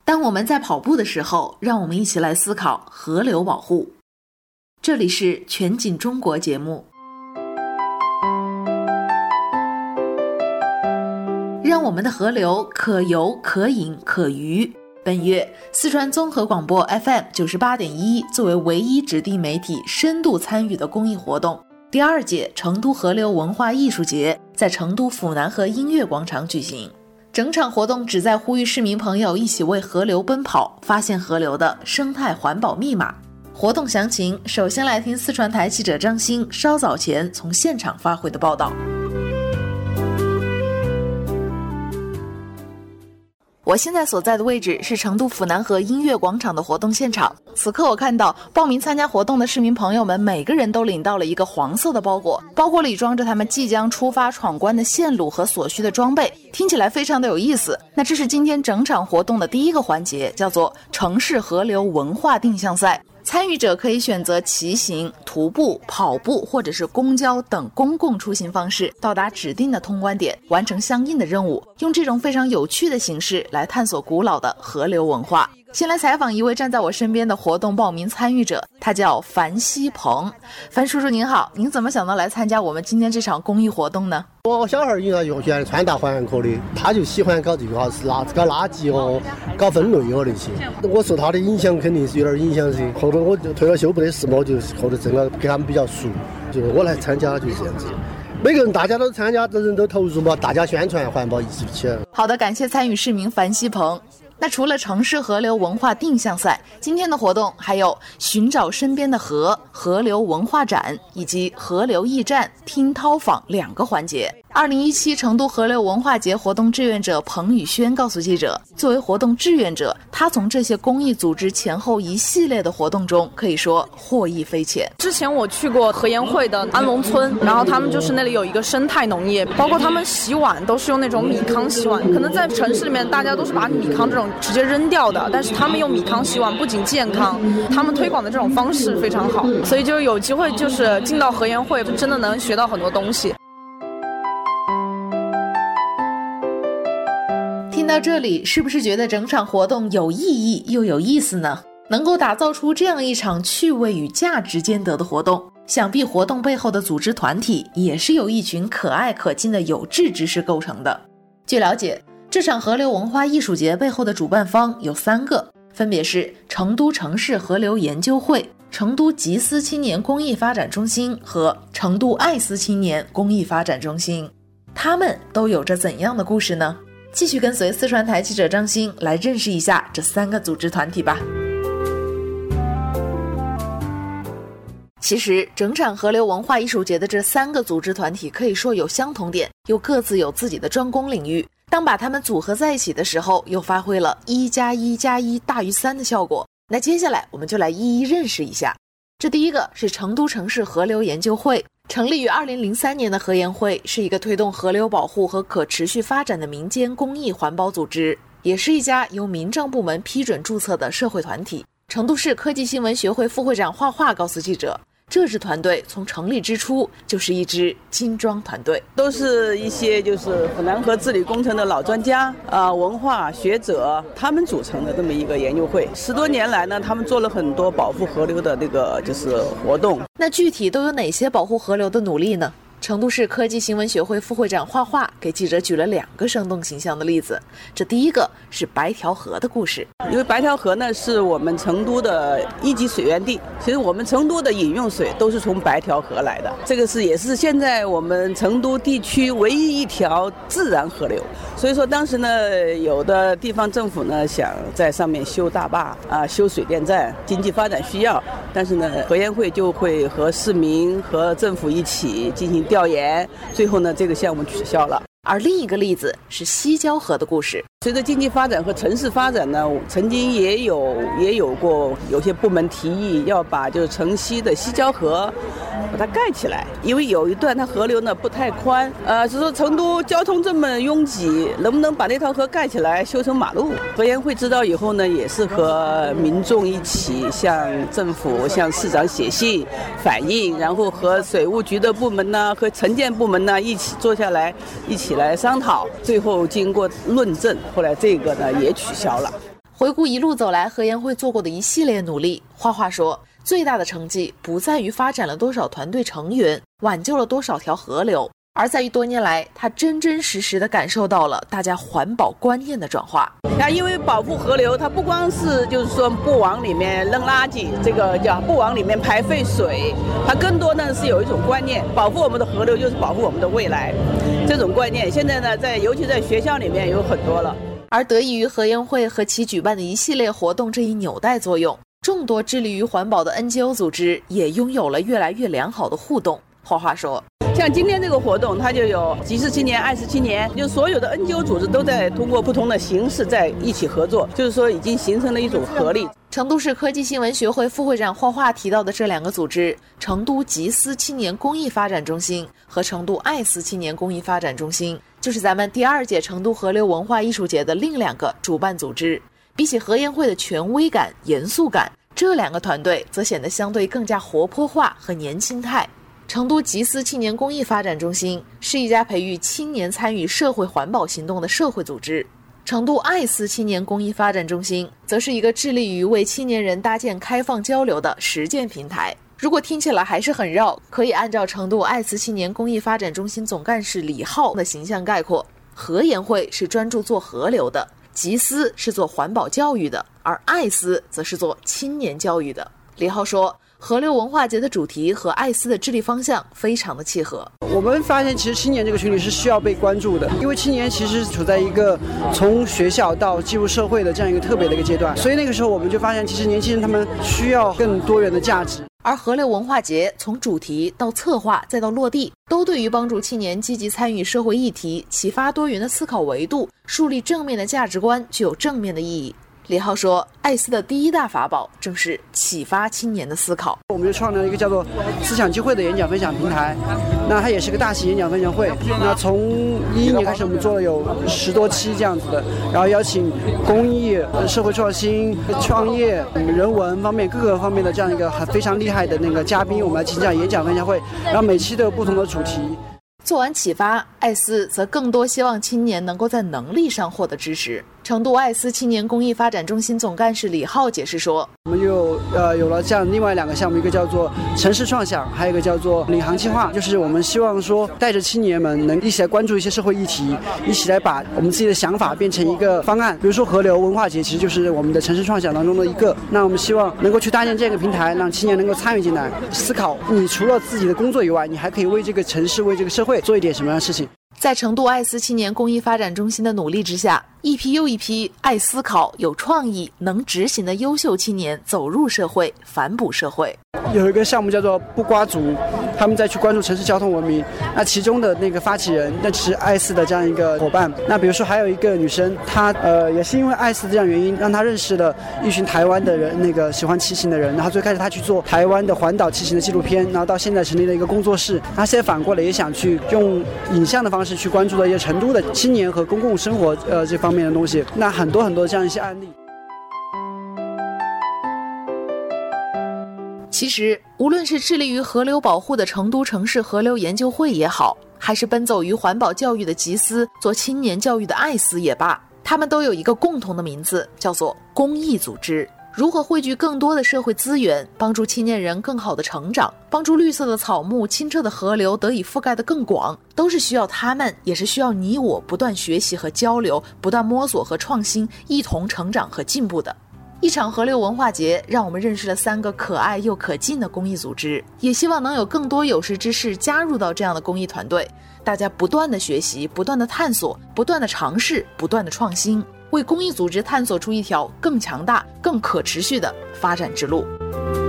当我们在跑步的时候，让我们一起来思考河流保护。这里是全景中国节目，让我们的河流可游可饮可渔。本月四川综合广播 FM 98.1作为唯一指定媒体深度参与的公益活动，第2届成都河流文化艺术节在成都府南河音乐广场举行。整场活动旨在呼吁市民朋友一起为河流奔跑，发现河流的生态环保密码。活动详情，首先来听四川台记者张欣稍早前从现场发回的报道。我现在所在的位置是成都府南河音乐广场的活动现场。此刻我看到报名参加活动的市民朋友们，每个人都领到了一个黄色的包裹，包裹里装着他们即将出发闯关的线路和所需的装备，听起来非常的有意思。那这是今天整场活动的第一个环节，叫做城市河流文化定向赛。参与者可以选择骑行、徒步、跑步或者是公交等公共出行方式，到达指定的通关点，完成相应的任务，用这种非常有趣的形式来探索古老的河流文化。先来采访一位站在我身边的活动报名参与者，他叫樊希鹏。樊叔叔您好，您怎么想到来参加我们今天这场公益活动呢？ 我小孩原来川大环境科的，他就喜欢搞这个是搞垃圾哦，搞分类哦那些。我受他的影响肯定是有点影响噻。后头我就退了休不得事嘛，就后头正好跟他们比较熟，就我来参加就是这样子。每个人大家都参加，人都投入嘛，大家宣传环保意识起来。 好的，感谢参与市民樊希鹏。那除了城市河流文化定向赛，今天的活动还有寻找身边的河、河流文化展以及河流驿站、听涛坊2个环节。2017成都河流文化节活动志愿者彭宇轩告诉记者，作为活动志愿者，他从这些公益组织前后一系列的活动中可以说获益匪浅。 之前我去过河沿会的安龙村，然后他们就是那里有一个生态农业，包括他们洗碗都是用那种米糠洗碗。可能在城市里面大家都是把米糠这种直接扔掉的，但是他们用米糠洗碗不仅健康，他们推广的这种方式非常好，所以就有机会就是进到河沿会，真的能学到很多东西。 听到这里，是不是觉得整场活动有意义又有意思呢？能够打造出这样一场趣味与价值兼得的活动，想必活动背后的组织团体也是由一群可爱可亲的有志之士构成的。据了解，这场河流文化艺术节背后的主办方有3个，分别是成都城市河流研究会、成都吉思青年公益发展中心和成都爱思青年公益发展中心。他们都有着怎样的故事呢？继续跟随四川台记者张欣来认识一下这3个组织团体吧。其实整场河流文化艺术节的这3个组织团体可以说有相同点，又各自有自己的专攻领域。当把它们组合在一起的时候，又发挥了1+1+1大于3的效果。那接下来我们就来一一认识一下。这第一个是成都城市河流研究会，成立于2003年的河研会是一个推动河流保护和可持续发展的民间公益环保组织，也是一家由民政部门批准注册的社会团体。成都市科技新闻学会副会长画画告诉记者，这支团队从成立之初就是一支精装团队， 都是一些就是府南河治理工程的老专家文化学者，他们组成的这么一个研究会。10多年来呢，他们做了很多保护河流的这个就是活动。 那具体都有哪些保护河流的努力呢？成都市科技新闻学会副会长画画给记者举了2个生动形象的例子。这第一个是白条河的故事。 因为白条河呢是我们成都的1级水源地，其实我们成都的饮用水都是从白条河来的，这个也是现在我们成都地区唯一一条自然河流。所以说当时呢，有的地方政府呢想在上面修大坝修水电站，经济发展需要，但是呢河研会就会和市民和政府一起进行调研，最后呢这个项目取消了。 而另一个例子是西郊河的故事。 随着经济发展和城市发展呢，曾经也有过有些部门提议要把就是城西的西郊河把它盖起来，因为有一段它河流呢不太宽，就说成都交通这么拥挤，能不能把那条河盖起来修成马路？河研会知道以后呢，也是和民众一起向政府、向市长写信反映，然后和水务局的部门呢、和城建部门呢一起坐下来，一起来商讨，最后经过论证，后来这个呢也取消了。 回顾一路走来何研会做过的一系列努力，花花说，最大的成绩不在于发展了多少团队成员，挽救了多少条河流，而在于多年来他真真实实地感受到了大家环保观念的转化。 因为保护河流，它不光是就是说不往里面扔垃圾，这个叫不往里面排废水，它更多呢是有一种观念，保护我们的河流就是保护我们的未来。这种观念现在呢，尤其在学校里面有很多了。 而得益于何研会和其举办的一系列活动这一纽带作用，众多致力于环保的 NGO 组织也拥有了越来越良好的互动。花花说， 像今天这个活动，它就有集市青年、爱思青年，就所有的 NGO 组织都在通过不同的形式在一起合作，就是说已经形成了一种合力。 成都市科技新闻学会副会长花花提到的这两个组织，成都集思青年公益发展中心和成都爱思青年公益发展中心，就是咱们第2届成都河流文化艺术节的另2个主办组织。比起何研会的权威感、严肃感，这2个团队则显得相对更加活泼化和年轻态。成都集思青年公益发展中心是一家培育青年参与社会环保行动的社会组织，成都爱思青年公益发展中心则是一个致力于为青年人搭建开放交流的实践平台。如果听起来还是很绕，可以按照成都爱思青年公益发展中心总干事李浩的形象概括，何研会是专注做河流的，集思是做环保教育的，而爱思则是做青年教育的。李浩说，河流文化节的主题和爱思的致力方向非常的契合。 我们发现其实青年这个群体是需要被关注的，因为青年其实处在一个从学校到进入社会的这样一个特别的一个阶段，所以那个时候我们就发现其实年轻人他们需要更多元的价值。 而河流文化节从主题到策划再到落地，都对于帮助青年积极参与社会议题、启发多元的思考维度、树立正面的价值观具有正面的意义。李浩说，爱思的第1大法宝正是启发青年的思考。 我们就创立了一个叫做思想机会的演讲分享平台，那它也是个大型演讲分享会。那从2011年开始，我们做了有10多期这样子的，然后邀请公益、社会创新、创业、人文方面各个方面的这样一个非常厉害的那个嘉宾，我们来进行演讲分享会，然后每期都有不同的主题。 做完启发，爱思则更多希望青年能够在能力上获得支持。成都爱思青年公益发展中心总干事李浩解释说， 我们有了这样另外2个项目，一个叫做城市创想，还有一个叫做领航计划，就是我们希望说带着青年们能一起来关注一些社会议题，一起来把我们自己的想法变成一个方案。比如说河流文化节其实就是我们的城市创想当中的一个，那我们希望能够去搭建这个平台，让青年能够参与进来，思考你除了自己的工作以外，你还可以为这个城市、为这个社会做一点什么样的事情。 在成都爱思青年公益发展中心的努力之下，一批又一批爱思考、有创意、能执行的优秀青年走入社会，反哺社会。 有一个项目叫做不瓜族，他们在去关注城市交通文明，那其中的那个发起人那是爱思的这样一个伙伴。那比如说还有一个女生，她也是因为爱思这样原因，让她认识了一群台湾的人，那个喜欢骑行的人，然后最开始她去做台湾的环岛骑行的纪录片，然后到现在成立了一个工作室。她现在反过来也想去用影像的方式去关注了一些成都的青年和公共生活这方面的东西。那很多这样一些案例。 其实，无论是致力于河流保护的成都城市河流研究会也好，还是奔走于环保教育的集思、做青年教育的爱思也罢，他们都有一个共同的名字，叫做公益组织。如何汇聚更多的社会资源，帮助青年人更好的成长，帮助绿色的草木、清澈的河流得以覆盖得更广，都是需要他们，也是需要你我不断学习和交流，不断摸索和创新，一同成长和进步的。一场河流文化节让我们认识了3个可爱又可敬的公益组织，也希望能有更多有识之士加入到这样的公益团队，大家不断的学习，不断的探索，不断的尝试，不断的创新，为公益组织探索出一条更强大、更可持续的发展之路。